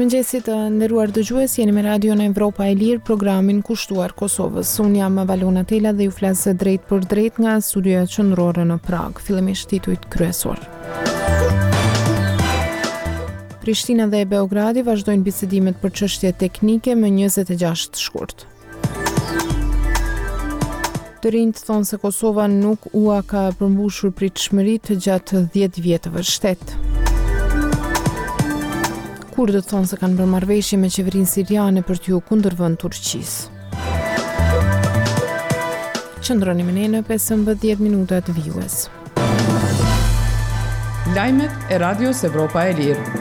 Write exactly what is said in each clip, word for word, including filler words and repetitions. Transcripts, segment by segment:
Mirëmëngjesit të nderuar dëgjues, jeni me Radio në Evropa e Lirë, programin kushtuar Kosovës. Unë jam Valona Tela dhe ju flas drejt për drejt nga studioja qendrore në Prag. Fillimisht titujt kryesor. Prishtina dhe Beogradi vazhdojnë bisedimet për çështje teknike me njëzet e gjashtë shkurt. Të rinjt thonë se Kosova nuk ua ka përmbushur pritshmëritë gjatë dhjetë vjetëve shtet. Kurdët thonë se kanë bërë marrëveshje me qeverinë siriane për t'ju kundërvënë Turqisë. Qëndroni me ne në pesëmbëdhjetë minuta të vijues. Lajmet e Radios Evropa e Lirë.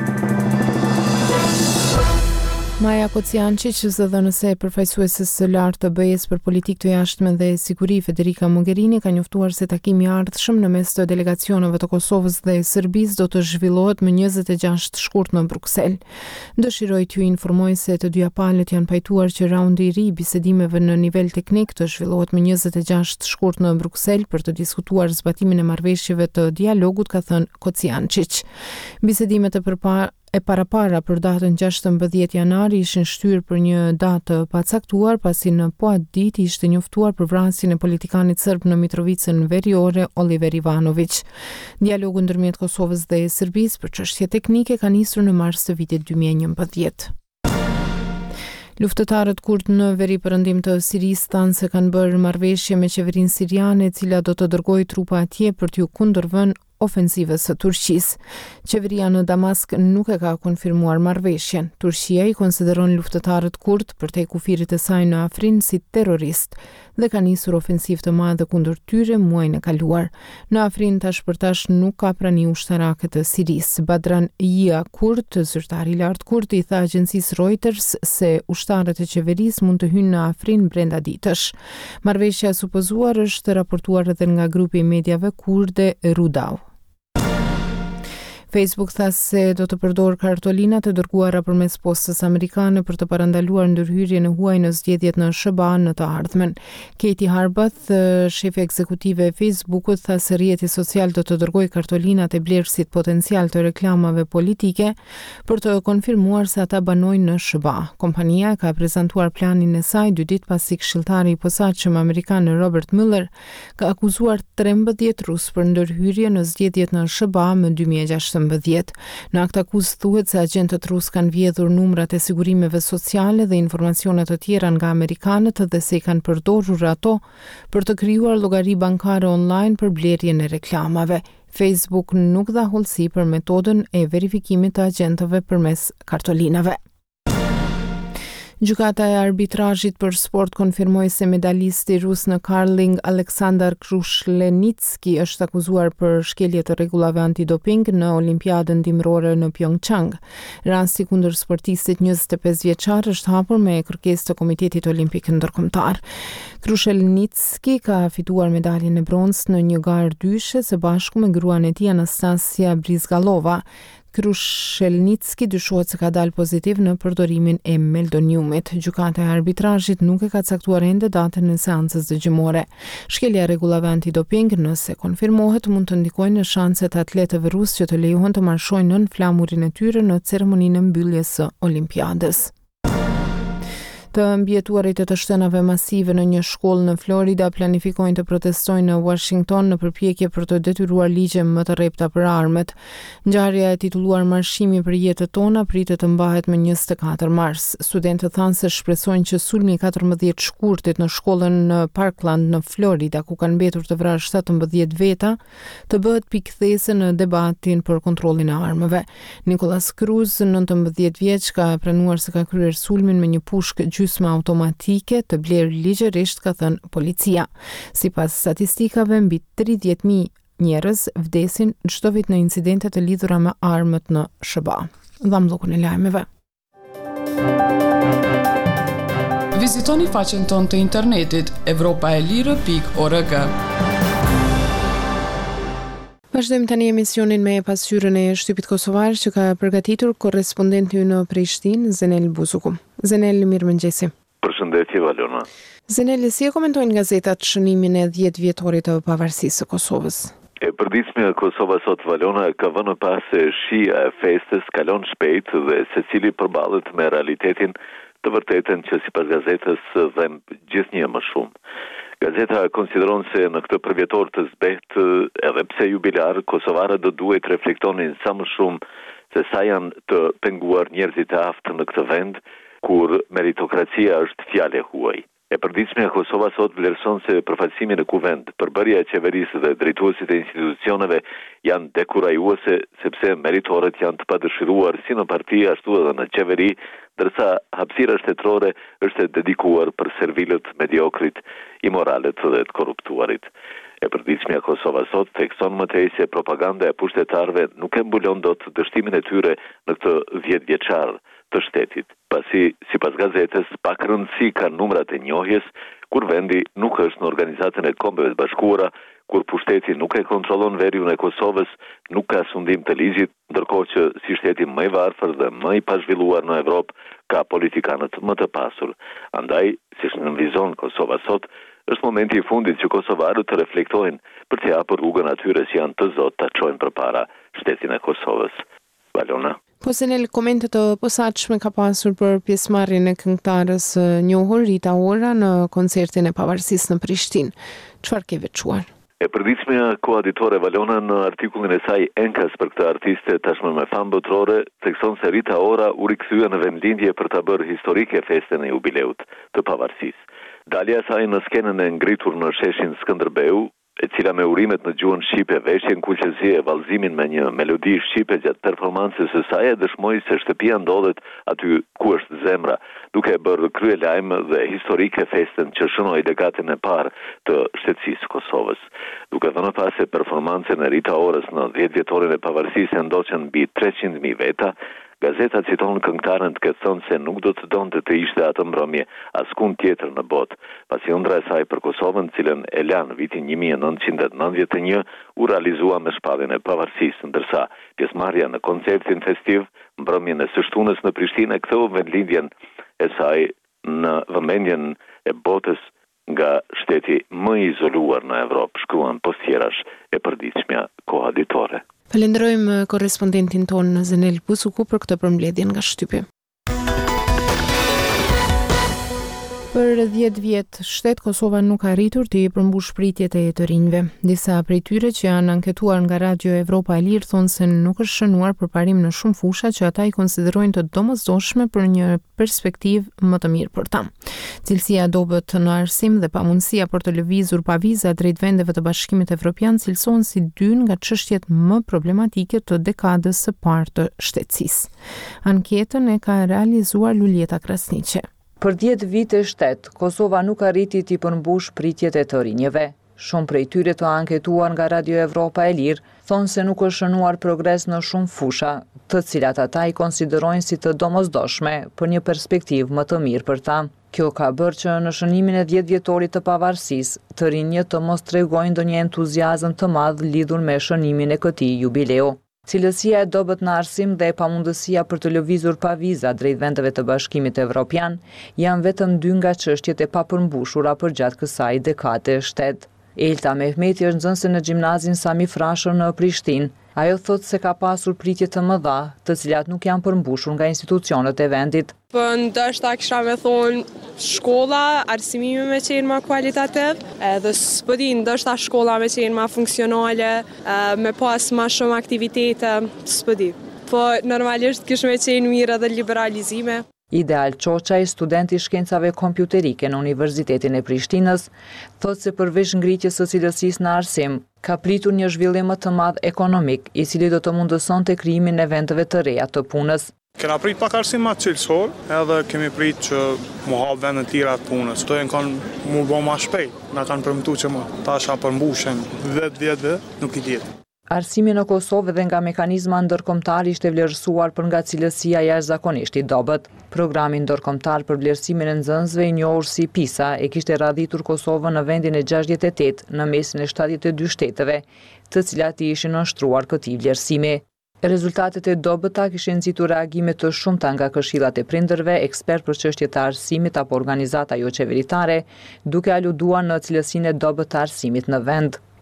Maja Kociančić, zëdhënëse e përfaqësueses së lartë të B E-s për politikë të jashtme dhe siguri Federica Mogherini ka njoftuar se takimi i ardhshëm në mes të delegacioneve të Kosovës dhe Serbisë do të zhvillohet më njëzet e gjashtë shkurt në Bruksel. Dëshiroj t'ju informoj se të dyja palët janë pajtuar që raundi i ri i bisedimeve në nivel teknik të zhvillohet më njëzet e gjashtë shkurt në Bruksel për të diskutuar zbatimin e marrëveshjeve të dialogut, ka thënë Kociančić. Bisedimet e përpara E parapara për datën gjashtëmbëdhjetë janar ishin shtyrë për një datë të pacaktuar, pasi në po atë ditë ishte njoftuar për vrasjen e politikanit serb në Mitrovicën veriore Oliver Ivanović. Dialogu ndërmjet Kosovës dhe Serbisë për çështje teknike ka nisur në mars të vitit dy mijë e njëmbëdhjetë. Luftëtarët kurd në veri perëndim të Sirisë thanë se kanë bërë marrëveshje me qeverinë siriane, e cila do të dërgojë trupa atje për t'ju kundërvënë ofensivës së Turqisë. Qeveria në Damask nuk e ka konfirmuar marrëveshjen. Turqia i konsideron luftëtarët kurd përtej kufirit të saj në Afrin si terrorist dhe ka nisur ofensivë të madhe kundër tyre muajin e kaluar. Në Afrin tash për tash nuk ka prani ushtarake të Sirisë. Badran Jia Kurd, zyrtar i lartë kurd, i tha agjencisë Reuters se ushtarët e qeverisë mund të hyjnë në Afrin brenda ditësh. Marrëveshja e supozuar është raportuar edhe nga grupi i mediave kurde Rudau. Facebook tha se do të përdor kartolina të dërguara përmes postës amerikane për të parandaluar ndërhyrjen e huaj në zgjedhjet në S B A në të ardhmen. Katie Harbath, shefi ekzekutive e Facebookut, tha se rrjeti social do të dërgojë kartolinat e blerësit potencial të reklamave politike për të konfirmuar se ata banojnë në S B A. Kompania ka prezantuar planin e saj dy ditë pasi këshilltari i posaçëm amerikan Robert Mueller ka akuzuar trembëdhjetë rus për ndërhyrje në zgjedhjet në S B A më dy mijë e gjashtëmbëdhjetë. Në akt akuzë thuhet se agjentët rus kanë vjedhur numrat e sigurimeve sociale dhe informacione të tjera nga amerikanët dhe se i kanë përdorur ato për të krijuar llogari bankare online për blerjen e reklamave. Facebook nuk dha hollësi për metodën e verifikimit të agjentëve përmes kartolinave. Gjykata e arbitrazhit për sport konfirmoi se medalisti rus në curling Aleksandar Krushelnitski është akuzuar për shkelje të rregullave antidoping në Olimpiadën dimrore në Pyeongchang. Rasti kundër sportistit njëzet e pesë vjeçar është hapur me kërkesë të Komitetit Olimpik Ndërkombëtar. Krushelnitski ka fituar medaljen e bronzë në një garë dyshe së bashku me gruan e tij Anastasia Brizgalova. Krushelnitski dyshohet se ka dalë pozitiv në përdorimin e meldoniumit. Gjykata e arbitrazhit nuk e ka caktuar ende datën e seancës dëgjimore. Shkelja e rregullave antidoping, nëse konfirmohet, mund të ndikojë në shanset e atletëve rus që të lejohen të marshojnë nën flamurin e tyre në ceremoninë e mbylljes së Olimpiadës. Të mbjetuarit e të shtënave masive në një shkollë në Florida planifikojnë të protestojnë në Washington në përpjekje për të detyruar ligje më të rrepta për armët. Ngjarja e titulluar Marshimi për jetën tona pritet të mbahet më njëzet e katër mars. Studentët thanë se shpresojnë që sulmi i katërmbëdhjetë shkurtit në shkollën në Parkland në Florida, ku kanë mbetur të vrarë shtatëmbëdhjetë veta, të bëhet pikëthese në debatin për kontrollin e armëve. Nicholas Cruz, nëntëmbëdhjetë vjeç, ka pranuar se ka kryer sulmin me një pushkë gjysmë automatike të blerë ligjërisht, ka thënë policia. Sipas statistikave, mbi tridhjetë mijë njerëz vdesin çdo vit në incidente të lidhura me armët në S B A. Dham llokun e lajmeve. Vizitoni faqen tonë të internetit evropa e lirë pikë org. Vazhdojmë tani emisionin me pasqyrën e shtypit kosovar që ka përgatitur korrespondenti ynë në Prishtinë, Zenel Buzuku. Zenel, mirëmëngjesi. Përshëndetje, Valona. Zenel, si e komentojnë gazetat shënimin e dhjetë vjetorit të pavarësisë së Kosovës? E përditshmja e Kosovës sot Valona ka vënë pas se shija e festës kalon shpejt dhe secili përballet me realitetin të vërtetën që sipas gazetës dhem gjithnjë më shumë. Gazeta konsideron se në këtë përvjetor të zbehtë, edhe pse jubilar, kosovarët do duhet reflektonin sa më shumë se sa janë të penguar njerëzit e aftë në këtë vend, kur meritokracia është fjalë e huaj. E përditshmja e Kosovës sot vlerëson se përfaqësimi në kuvend, përbërja e qeverisë dhe drejtuesit e institucioneve janë dekurajuese sepse meritorët janë të padëshiruar si në parti ashtu edhe në qeveri, ndërsa hapësira shtetërore është e dedikuar për servilët mediokrit, imoralet dhe të korruptuarit. E përditshmja e Kosovës sot thekson më tej se propaganda e pushtetarëve nuk e mbulon dot dështimin e tyre në këtë dhjetë vjeçar të shtetit, pasi sipas gazetës pak rëndësi kanë numrat e njohjes, kur vendi nuk është në Organizatën e Kombeve të Bashkuara, kur pushteti nuk e kontrollon veriun e Kosovës, nuk ka sundim të ligjit, ndërkohë që si shteti më i varfër dhe më i pazhvilluar në Evropë ka politikanët më të pasur. Andaj, siç nënvizon Kosova sot, është momenti i fundit që kosovarët të reflektojnë për të hapur rrugën atyre që janë të zotë ta çojnë përpara shtetin e Kosovës. Valona. Po se në komente të posaçme ka pasur për pjesëmarrjen e këngëtarës së njohur Rita Ora në koncertin e pavarësisë në Prishtinë. Çfarë ke veçuar? E përditshmja koaditore Valona në artikullin e saj enkas për këtë artiste tashmë me famë botërore thekson se Rita Ora u rikthye në vendlindje për ta bërë historike festën e jubileut të pavarësisë. Dalja e saj në skenën e ngritur në sheshin Skënderbeu, e cila me urimet në gjuhën shqipe, veshjen kuqezi e vallëzimin me një melodi shqipe gjatë performancës së saj e dëshmoi se shtëpia ndodhet aty ku është zemra, duke bërë krye lajm dhe historike festën që shënoi dekatin e parë të shtetësisë Kosovës. Duke dhënë pas se performancën e Rita Orës në dhjetë vjetorin e pavarësisë e ndoqën mbi treqind mijë veta, gazeta citon këngëtaren të ketë thënë se nuk do të donte të ishte atë mbrëmje askund tjetër në botë, pasi ëndra e saj për Kosovën, cilën e la në vitin një mijë e nëntëqind e nëntëdhjetë e një, u realizua me shpalljen e pavarësisë, ndërsa pjesëmarrja në koncertin festiv, mbrëmjen e së shtunës në Prishtinë e ktheu vendlindjen e saj në vëmendjen e botës nga shteti më i izoluar në Evropë, shkruan postjerash e përditshmja koaditore. Falenderojmë korrespondentin tonë Zenel Busuku për këtë përmbledhje nga shtypi. Për dhjetë vjet, shtet Kosova nuk ka arritur të i përmbush pritjet e të rinjve. Disa prej tyre që janë anketuar nga Radio Evropa e Lirë thonë se nuk është shënuar përparim në shumë fusha që ata i konsiderojnë të domosdoshme për një perspektivë më të mirë për ta. Cilësia dobët në arsim dhe pamundësia për të lëvizur pa viza drejt vendeve të Bashkimit Evropian cilësohen si dy nga çështjet më problematike të dekadës së parë të shtetësisë. Anketën e ka realizuar Luljeta Krasniqe. Për dhjetë vite shtet, Kosova nuk arriti t'i përmbush pritjet e të rinjeve. Shumë prej tyre të anketuar nga Radio Evropa e Lirë thonë se nuk është shënuar progres në shumë fusha, të cilat ata i konsiderojnë si të domosdoshme për një perspektivë më të mirë për ta. Kjo ka bërë që në shënimin e dhjetë vjetorit të pavarësisë, të rinjët të mos tregojnë ndonjë entuziazëm të madh lidhur me shënimin e këtij jubileu. Cilësia e dobët në arsim dhe e pamundësia për të lëvizur pa viza drejt vendeve të Bashkimit Evropian janë vetëm dy nga çështjet e papërmbushura përgjatë kësaj dekade shtet. Elta Mehmeti është nxënëse në gjimnazin Sami Frashër në Prishtinë. Ajo thotë se ka pasur pritje të mëdha, të cilat nuk janë përmbushur nga institucionet e vendit. Po ndoshta kisha me thonë shkolla, arsimimi me qenë më kualitativ, edhe s'po di, ndoshta shkolla me qenë më funksionale, me pas më shumë aktivitete, s'po di. Po normalisht kish me qenë mirë edhe liberalizime. Ideal Çoçaj, student i shkencave kompjuterike në Universitetin e Prishtinës, thotë se përveç ngritjes së cilësisë në arsim, ka pritur një zhvillim më të madh ekonomik, i cili do të mundësonte krijimin e vendeve të reja të punës. Kena prit pak arsim më cilësor, edhe kemi prit që mu hap vende të tjera të punës. Kto janë kanë mu bë më shpejt, na kanë premtuar që më tasha përmbushen dhjetë vjetë, nuk i diet. Arsimi në Kosovë dhe nga mekanizma ndërkombëtar ishte vlerësuar për nga cilësia jashtëzakonisht i dobët. Programi ndërkombëtar për vlerësimin e nxënësve i njohur si PISA e kishte radhitur Kosovën në vendin e gjashtëdhjetë e tetë në mesin e shtatëdhjetë e dy shteteve, të cilat i ishin nënshtruar këtij vlerësimi. Rezultatet e dobëta kishin nxitur reagime të shumta nga këshillat e prindërve, ekspert për çështje të arsimit apo organizata jo qeveritare, duke aluduar në cilësinë e dobët të arsimit në vend.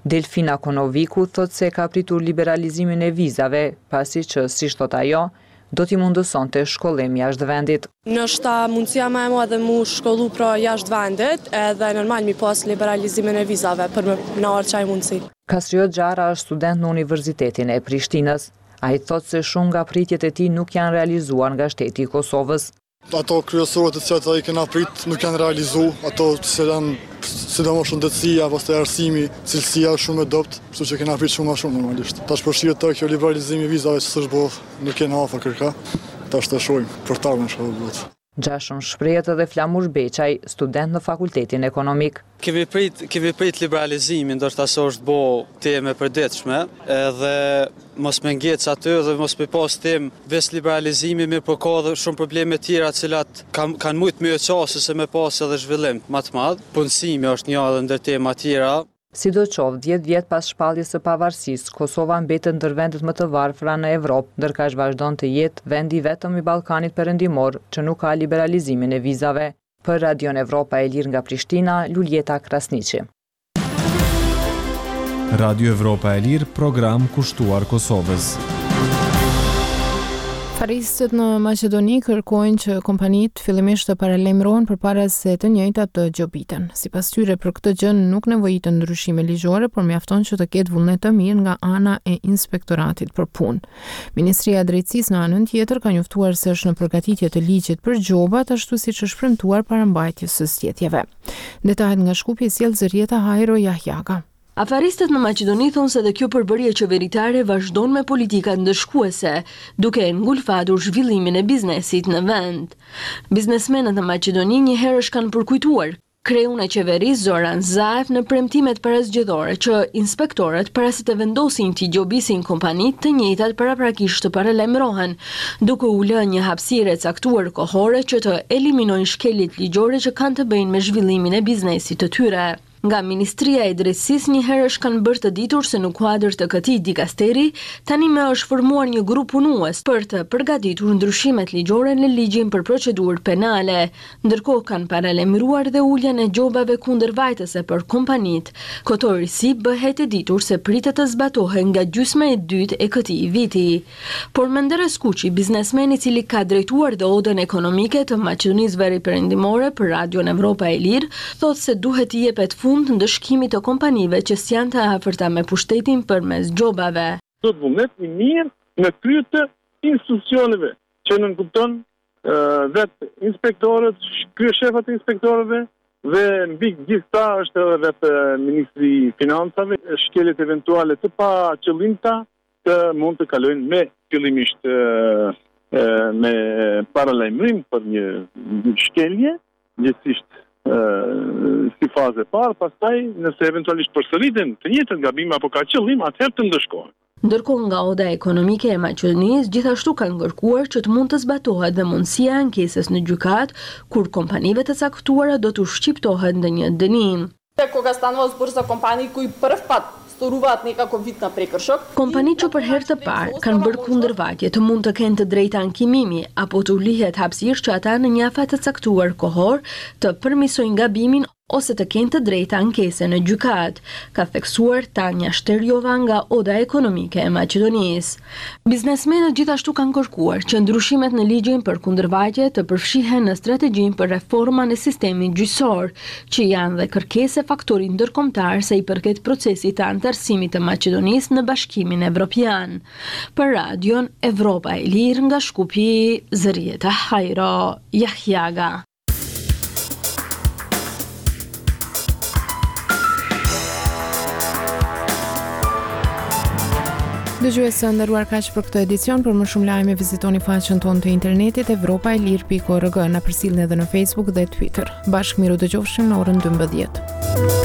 Delfina Konoviku thot se ka pritur liberalizimin e vizave, pasi që, si thot ajo, do t'i mundësonte shkollim jashtë vendit. Nështë mundësia më e madhe mu shkollu pra jashtë vendit, edhe normal mi pas liberalizimin e vizave për me në arë qaj mundësi. Kastriot Gjara është student në Universitetin e Prishtinës. A i thot se shumë nga pritjet e tij nuk janë realizuar nga shteti i Kosovës. Ato kryesorët e cilat ai kena prit nuk janë realizu, ato që janë sidomos shëndetësia, pastaj arsimi, cilësia është shumë e dobët, kështu që kena prit shumë më shumë normalisht. Tash përshirë të kjo liberalizimi i vizave që s'është bërë, nuk kena afër kërka. Tash të shohim për të ardhmen çfarë bëhet. Gjashëm shprehet edhe Flamur Beçaj, student në Fakultetin Ekonomik. Kemi prit, kemi prit liberalizimin, ndoshta se është bo teme e përditshme, edhe mos me ngec aty dhe mos me pas tem ves liberalizimi, mirë po ka dhe shumë probleme tjera cilat kan, kanë mujt më qasë se me pas edhe zhvillim më të madh. Punësimi është një edhe ndër tema tjera. Sidoqoftë, dhjetë vjet pas shpalljes së pavarësisë, Kosova mbetet ndër vendet më të varfra në Evropë, ndërka që vazhdon të jetë vendi vetëm i Ballkanit Perëndimor që nuk ka liberalizimin e vizave. Për Radion Evropa e Lirë nga Prishtina, Luljeta Krasniqi. Radio Evropa e Lirë, program kushtuar Kosovës. Faristët në Maqedoni kërkojnë që kompanitë fillimisht të paralajmërohen përpara se të njëjtat të gjobiten. Sipas tyre, për këtë gjë nuk nevojiten ndryshime ligjore, por mjafton që të ketë vullnet të mirë nga ana e Inspektoratit për Punë. Ministria e Drejtësisë në anën tjetër ka njoftuar se është në përgatitje të ligjit për gjobat, ashtu siç është premtuar parambajtjes së zgjedhjeve. Detajet nga Shkupi sjell Zërieta Hajro Jahjaga. Afaristët në Maqedoni thonë se dhe kjo përbërje qeveritare vazhdon me politikat ndëshkuese, duke ngulfatur zhvillimin e biznesit në vend. Biznesmenët në Maqedoni një herësh kanë përkujtuar kreun e qeverisë Zoran Zaev në premtimet parasgjedhore që inspektorët para se të vendosin t'i gjobisin kompanit të njëjtat paraprakisht të paralajmërohen, duke u lënë një hapësirë e caktuar kohore që të eliminojnë shkeljet ligjore që kanë të bëjnë me zhvillimin e biznesit të tyre. Nga Ministria e Drejtësisë një herësh kanë bërë të ditur se në kuadër të këtij dikasteri tani më është formuar një grup punues për të përgatitur ndryshimet ligjore në ligjin për procedurë penale, ndërkohë kanë paralajmëruar dhe uljen e gjobave kundërvajtëse për kompanitë. Këto risi bëhet e ditur se pritet të zbatohen nga gjysma e dytë e këtij viti. Por Menderes Kuçi, biznesmeni i cili ka drejtuar dhe odën ekonomike të Maqedonisë Veriperëndimore për Radion Evropa e Lirë, thotë se duhet t'i jepet fund të ndëshkimit të kompanive që s'janë të afërta me pushtetin përmes gjobave. Do të vullnet i mirë në krye të institucioneve që nënkupton uh, vetë inspektorët, kryeshefat e inspektorëve dhe mbi gjithë ta është edhe vetë Ministri i Financave, shkeljet eventuale të pa qëllimta të mund të kalojnë me fillimisht uh, uh, me paralajmërim për një shkelje, gjithsesi Uh, si fazë e parë, pastaj nëse eventualisht përsëriten të njëjtët gabime apo ka qëllim, atëherë të ndëshkohen. Ndërkohë nga Oda Ekonomike e Maqedonisë gjithashtu kanë kërkuar që të mund të zbatohet dhe mundësia e ankesës në gjykat, kur kompanive të caktuara do të shqiptohen në një dënim. Кога станува збор за компании кои прв пат storuvat nekako vit na prekrshok. Kompanitë që për herë të parë kanë bërë kundërvajtje të mund të kenë të drejtë ankimimi apo të u lihet hapësirë që ata në një afat të caktuar kohor të përmirësojnë gabimin ose të kenë të drejtë ankese në gjykat, ka theksuar Tanja Shterjova nga Oda Ekonomike e Maqedonisë. Biznesmenët gjithashtu kanë kërkuar që ndryshimet në ligjin për kundërvajtje të përfshihen në strategjinë për reformën e sistemit gjyqësor, që janë dhe kërkesë faktori ndërkombëtar sa i përket procesit të antarësimit të Maqedonisë në Bashkimin Evropian. Për Radion Evropa e Lirë nga Shkupi, Zërieta Hajro Jahjaga. Dëgjuesë nderuar, kaq për këtë edicion. Për më shumë lajme vizitoni faqen tonë të internetit evropa e lir pikë org. Na përcjellni edhe në Facebook dhe Twitter. Bashkë miru dëgjofshim në orën dymbëdhjetë.